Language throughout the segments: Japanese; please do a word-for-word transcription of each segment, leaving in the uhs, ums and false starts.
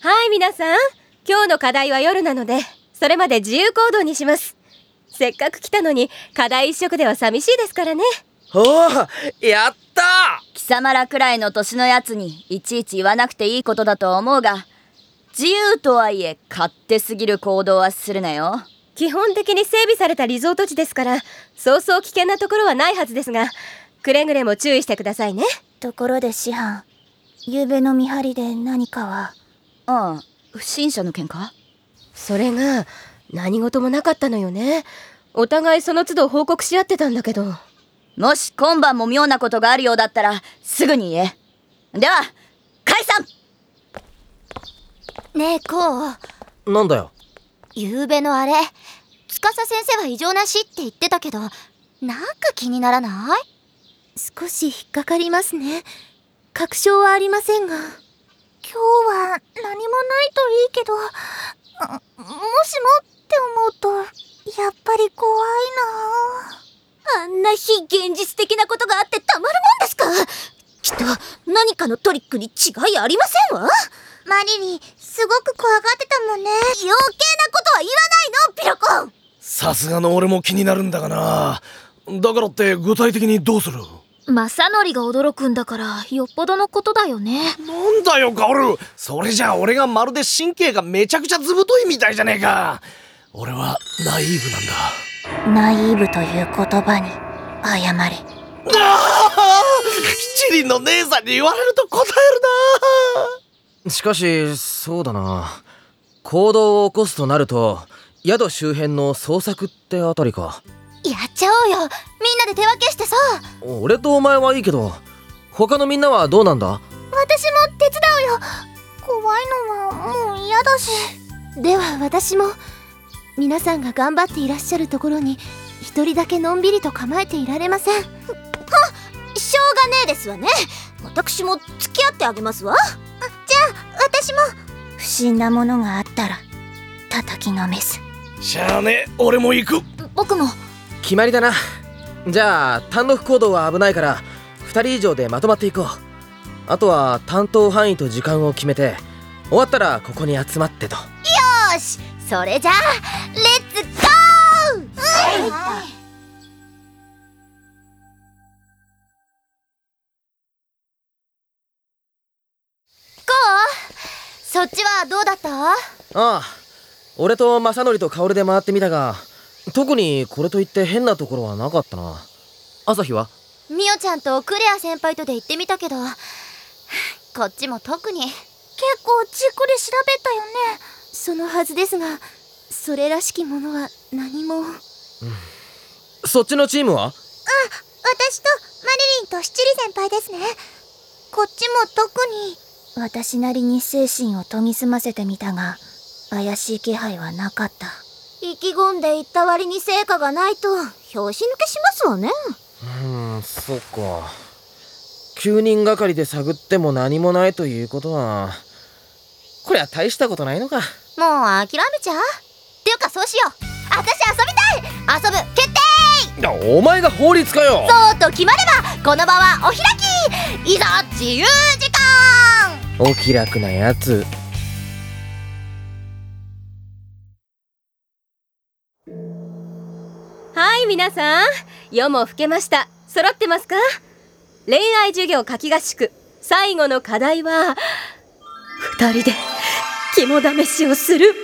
はい、皆さん、今日の課題は夜なのでそれまで自由行動にします。せっかく来たのに課題一色では寂しいですからね。 おお、やったー。 貴様らくらいの年のやつにいちいち言わなくていいことだと思うが、自由とはいえ勝手すぎる行動はするなよ。 基本的に整備されたリゾート地ですからそうそう危険なところはないはずですが、くれぐれも注意してくださいね。 ところで師範、昨べの見張りで何かは？ ああ、不審者の件か？ それが何事もなかったのよね。お互いその都度報告し合ってたんだけど。 もし今晩も妙なことがあるようだったらすぐに言え。では解散。 ねえこう。なんだよ。 昨べのあれ、司先生は異常なしって言ってたけど、なんか気にならない？少し引っかかりますね。確証はありませんが。今日は何もないといいけど、もしもって思うとやっぱり怖いな。あんな非現実的なことがあってたまるもんですか？きっと何かのトリックに違いありませんわ。マリリン、すごく怖がってたもんね。余計なことは言わないの、ピロコン。 さすがの俺も気になるんだがな。だからって具体的にどうする？ 正則が驚くんだからよっぽどのことだよね。 なんだよカオル、それじゃあ俺がまるで神経がめちゃくちゃずぶといみたいじゃねえか。俺はナイーブなんだ。 ナイーブという言葉に謝れ。 ああ、七輪の姉さんに言われると答えるな。 しかしそうだな、行動を起こすとなると宿周辺の捜索ってあたりか。 やっちゃおうよ、みんなで手分けしてさ。 俺とお前はいいけど他のみんなはどうなんだ？ 私も手伝うよ。怖いのはもう嫌だし。では私も。皆さんが頑張っていらっしゃるところに一人だけのんびりと構えていられません。はっ、しょうがねえですわね。私も付き合ってあげますわ。じゃあ私も。不審なものがあったら叩きのめす。 しゃあねえ、俺も行く。 僕も。 決まりだな。じゃあ単独行動は危ないからふたり以上でまとまっていこう。あとは担当範囲と時間を決めて終わったらここに集まってと。よーし、それじゃあレッツゴー。うん、こう、そっちはどうだった？ ああ、俺と正則と薫で回ってみたが特にこれといって変なところはなかったな。朝日は？ みおちゃんとクレア先輩とで行ってみたけど、こっちも特に。結構じっくり調べたよね。そのはずですが、それらしきものは何も。うん、 そっちのチームは？あ、 私とマリリンと七里先輩ですね。こっちも特に。私なりに精神を研ぎ澄ませてみたが怪しい気配はなかった。意気込んでいった割に成果がないと拍子抜けしますわね。 うーん、そっか。きゅうにんがかりで探っても何もないということはこりゃ大したことないのか。 もう諦めちゃう？っていうかそうしよう。私遊びたい。遊ぶ決定。 お前が法律かよ。 そうと決まればこの場はお開き。いざ自由時間。 お気楽なやつ。 はい、皆さん、夜も更けました。揃ってますか？恋愛授業夏季合宿最後の課題は二人で肝試しをするです。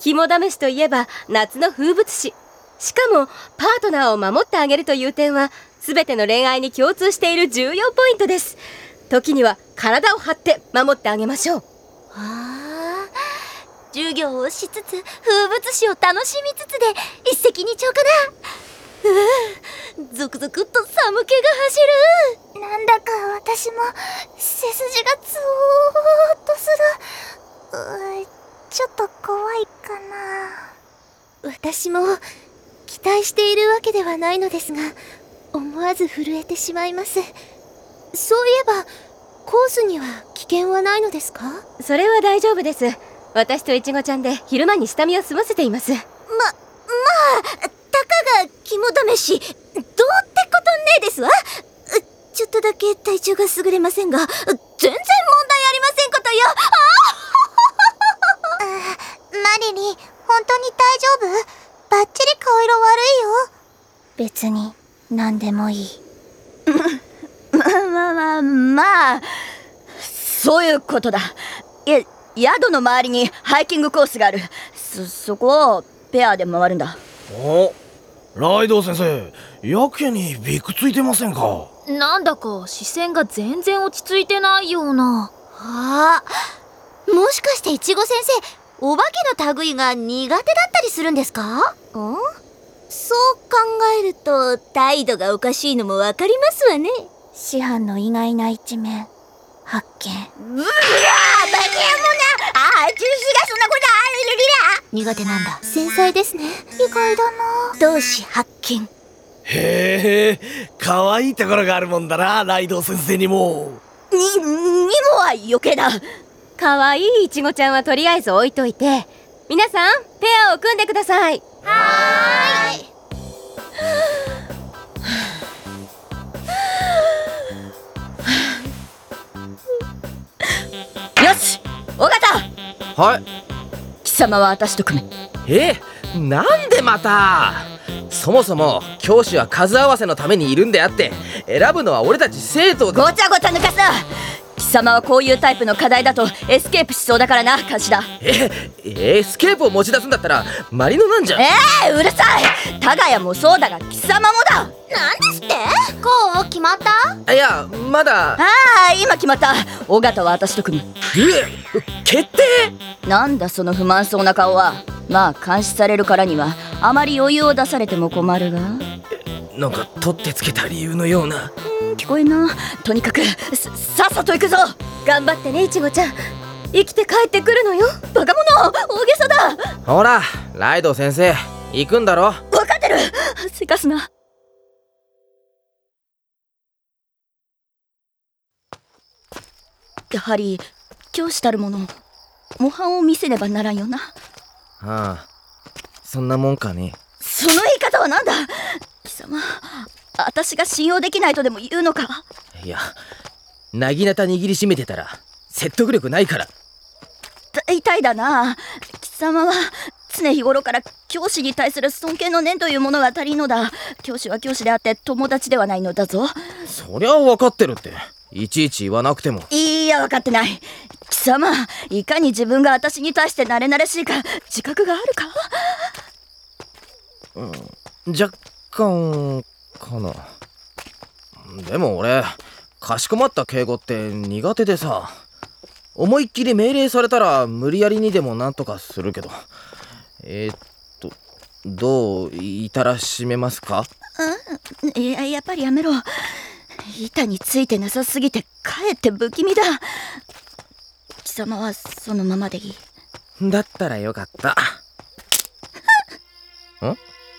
肝試しといえば夏の風物詩。しかもパートナーを守ってあげるという点は全ての恋愛に共通している重要ポイントです。時には体を張って守ってあげましょう。 ああ、授業をしつつ風物詩を楽しみつつで一石二鳥かな。うー、ゾクゾクっと寒気が走る。なんだか私も背筋がツーッとする。うー、ちょっと怖いかな。私も期待しているわけではないのですが思わず震えてしまいます。そういえばコースには危険はないのですか？ それは大丈夫です。私といちごちゃんで昼間に下見を済ませています。ま、まあ、たかが肝試し、どうってことねえですわ。ちょっとだけ体調が優れませんが全然マリリン、本当に大丈夫？バッチリ顔色悪いよ。 別に何でもいい。 まあまあまあまあ、そういうことだ。いや、宿の周りにハイキングコースがある。そそこをペアで回るんだ。 お、ライドウ先生、やけにびくついてませんか？ なんだか視線が全然落ち着いてないような。 ああ、もしかしてイチゴ先生、お化けの類が苦手だったりするんですか？ん？そう考えると態度がおかしいのもわかりますわね。 師範の意外な一面発見。 うわー、バカやもな。ああ、中止がそんなことあるリラ。苦手なんだ。繊細ですね。意外だな。同志発見。 へえ、可愛いところがあるもんだな、ライドウ先生にも。 に、にもは余計だ。 かわいいいちごちゃんはとりあえず置いといて、皆さんペアを組んでください。 はーい。 よし、尾形、 はい。 貴様は私と組め。 え、なんでまた？そもそも教師は数合わせのためにいるんであって、選ぶのは俺たち生徒だ。 ごちゃごちゃ抜かすな。貴様はこういうタイプの課題だとエスケープしそうだからな、監視だ。 え、エスケープを持ち出すんだったらマリノなんじゃ。 えー、うるさい。タガヤもそうだが貴様もだ。 なんですって？こう決まった？ いや、まだ。 ああ、今決まった。尾形は私と組む。 え、決定？ なんだその不満そうな顔は。まあ監視されるからにはあまり余裕を出されても困るが。 なんか取ってつけた理由のような。 うん、聞こえんな。とにかくささっさと行くぞ。 頑張ってね、いちごちゃん。生きて帰ってくるのよ。 バカ者、大げさだ。 ほら、ライドウ先生、行くんだろ。 分かってる。せかすな。やはり教師たるもの模範を見せねばならんよな。 はあ、そんなもんかね。 その言い方はなんだ。貴様、私が信用できないとでも言うのか。 いや、なぎなた握りしめてたら説得力ないから。 大体だな。貴様は常日頃から教師に対する尊敬の念というものが足りんのだ。教師は教師であって友達ではないのだぞ。 そりゃ分かってるって、いちいち言わなくても。 いや、分かってない。貴様、いかに自分が私に対して慣れ慣れしいか自覚があるか？ うん、若干かな。でも俺、かしこまった敬語って苦手でさ、思いっきり命令されたら無理やりにでもなんとかするけど。えー、っとどう板らしめますか？ うん、いや、やっぱりやめろ。板についてなさすぎてかえって不気味だ。貴様はそのままでいい。 だったらよかった。ん？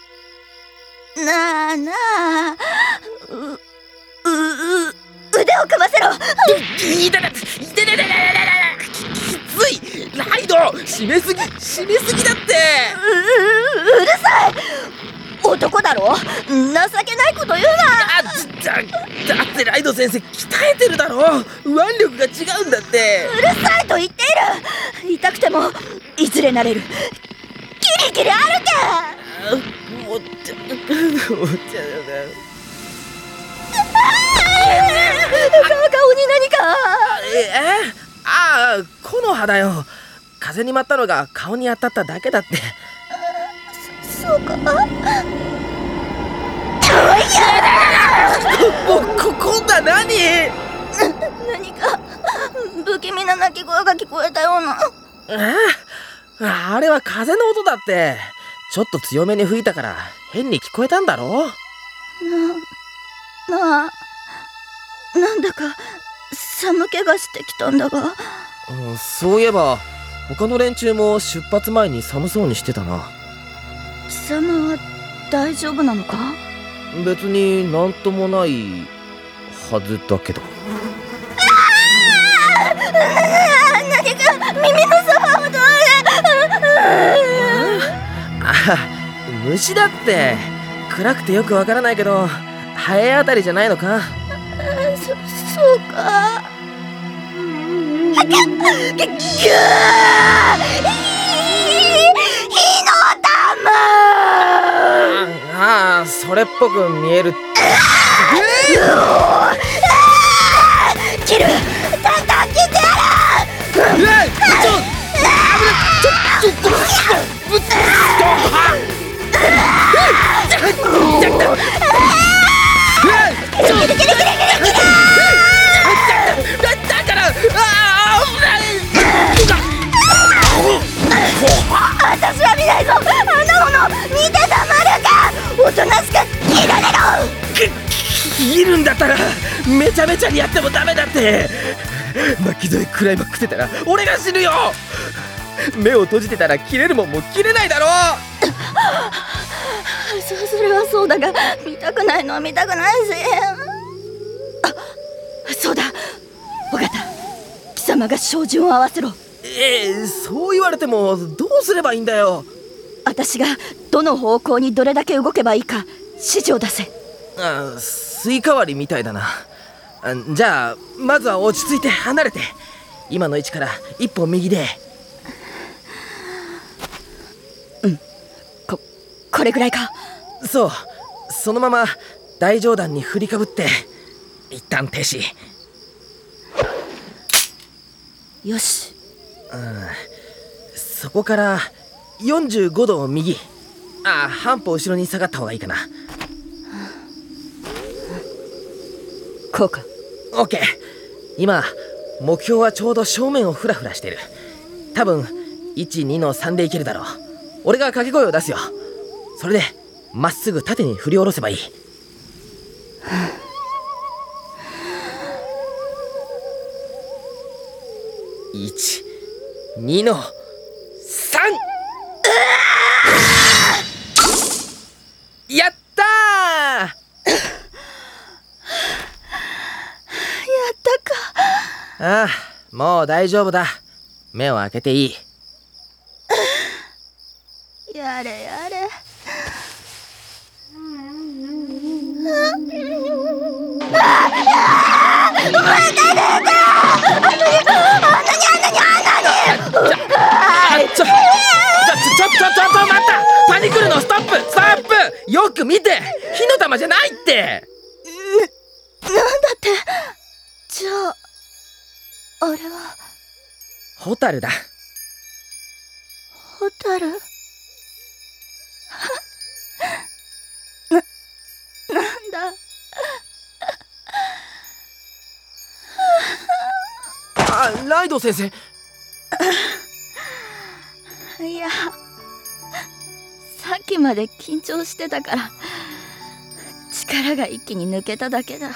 なあなあ、う、う、う、腕を組ませろ。 いたたいたたたたきつい。ライド締めすぎ締めすぎだって。 う、うるさい。男だろ。情けないこと言うな。 だ, だってライド先生鍛えてるだろ。腕力が違うんだって。 うるさいと言っている。痛くてもいずれなれる。キリキリ歩け。 もうちゃもうちゃもうちゃ顔に何か。 ええ、ああ、木の葉だよ。風に舞ったのが顔に当たっただけだって。 そ、そうか。 もうこ今度は何？ 何か不気味な鳴き声が聞こえたような。 ああ、あれは風の音だって。ちょっと強めに吹いたから変に聞こえたんだろ。 な、なあ、なんだか寒気がしてきたんだが。 うん、そういえば他の連中も出発前に寒そうにしてたな。 貴様は大丈夫なのか？ 別になんともないはずだけど。 何か耳のそばをどうあ、虫だって。暗くてよくわからないけどハエあたりじゃないのか？ そ、そうか。 くく火の玉。 ああ、それっぽく見える。 キル、叩きてやる。 えっ、ちょ、ちょ、ちょ、ちょ、ぶっ、だから、あ私は見ないぞ。あんなもの見てたまるか。おとなしく切られろ。 切るんだったらめちゃめちゃにやってもダメだって。巻き添えクライマックスてたら俺が死ぬよ。目を閉じてたら切れるもんも切れないだろ。 そ, それはそうだが、見たくないのは見たくないし。あ、そうだ、尾形、貴様が照準を合わせろ。 ええ、そう言われてもどうすればいいんだよ。 私がどの方向にどれだけ動けばいいか指示を出せ。 あ、スイカ割りみたいだな。あ、じゃあまずは落ち着いて離れて、今の位置から一歩右で。 うん、ここれぐらいか。 そう、そのまま大上段に振りかぶって一旦停止。 よし。 うん、そこからよんじゅうごどを右。あ、半歩後ろに下がった方がいいかな。 こうか。 オッケー。今目標はちょうど正面をフラフラしてる。多分いち、にのさんでいけるだろう。俺が掛け声を出すよ。それでまっすぐ縦に振り下ろせばいい。いち、にのさん。やったー。 やったか。 ああ、もう大丈夫だ。目を開けていい。 やれやれ。 ちょ、ちょ、ちょ、ちょ、ちょ、ちょっと待った。パニクるのストップ、ストップ。よく見て、火の玉じゃないって。 なんだって。じゃああれはホタルだ。 ホタル。な、なんだ。 あ、ライド先生。 いや、さっきまで緊張してたから力が一気に抜けただけだ。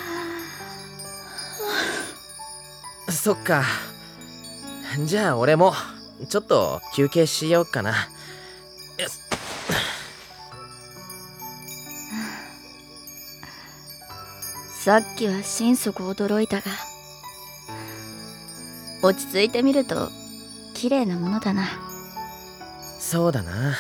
そっか。じゃあ俺もちょっと休憩しようかな。よし。 さっきは心底驚いたが、落ち着いてみると綺麗なものだな。 そうだな。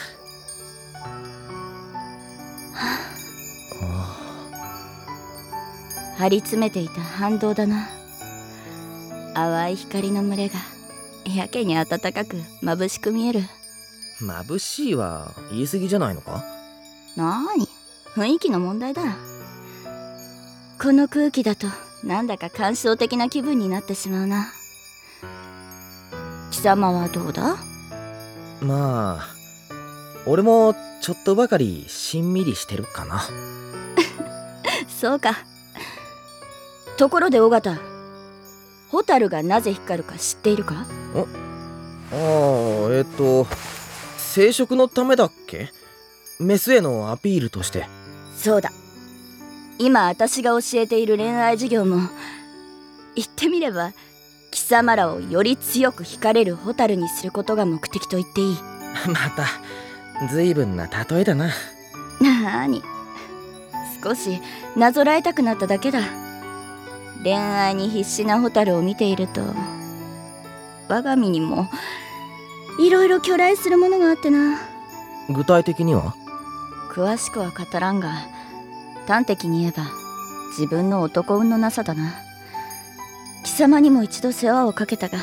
張り詰めていた反動だな。淡い光の群れがやけに暖かく眩しく見える。 眩しいは言い過ぎじゃないのか。 なーに、雰囲気の問題だ。この空気だとなんだか感傷的な気分になってしまうな。貴様はどうだ。 まあ俺もちょっとばかりしんみりしてるかな。 そうか。ところで尾形、ホタルがなぜ光るか知っているか。 ああ、えっと生殖のためだっけ。メスへのアピールとして。 そうだ。今私が教えている恋愛授業も言ってみれば貴様らをより強く惹かれるホタルにすることが目的と言っていい。 また随分な例えだな。 なーに、少しなぞらえたくなっただけだ。恋愛に必死なホタルを見ていると我が身にもいろいろ巨来するものがあってな。 具体的には。 詳しくは語らんが、端的に言えば自分の男運のなさだな。貴貴様にも一度世話をかけたが、知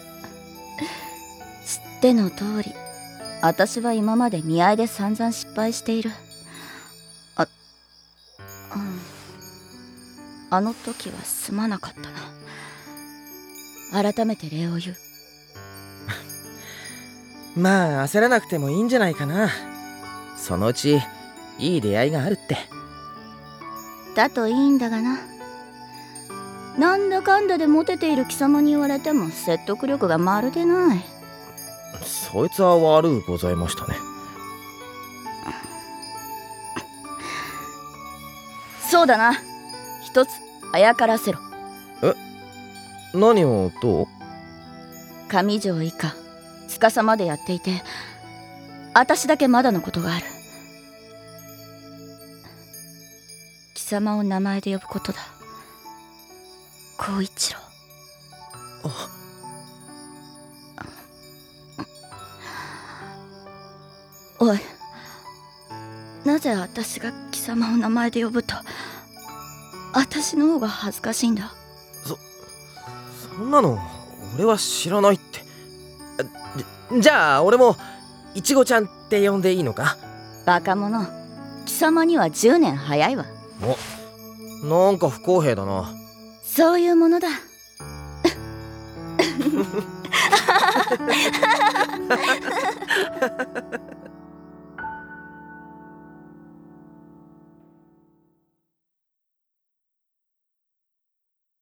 っての通り私は今まで見合いで散々失敗している。あ、うん、あの時はすまなかったな。改めて礼を言う。 まあ焦らなくてもいいんじゃないかな。そのうちいい出会いがあるって。 だといいんだがな。なんだかんだでモテている貴様に言われても説得力がまるでない。 そいつは悪うございましたね。 そうだな、一つあやからせろ。 え、何をどう？ 上条以下司までやっていて、私だけまだのことがある。貴様を名前で呼ぶことだ。光一郎。 あ、 おい、なぜ私が貴様を名前で呼ぶと私の方が恥ずかしいんだ。 そそんなの俺は知らないって。じ, じゃあ俺もいちごちゃんって呼んでいいのか？ バカ者、貴様にはじゅうねん早いわ。 お、なんか不公平だな。 そういうものだ。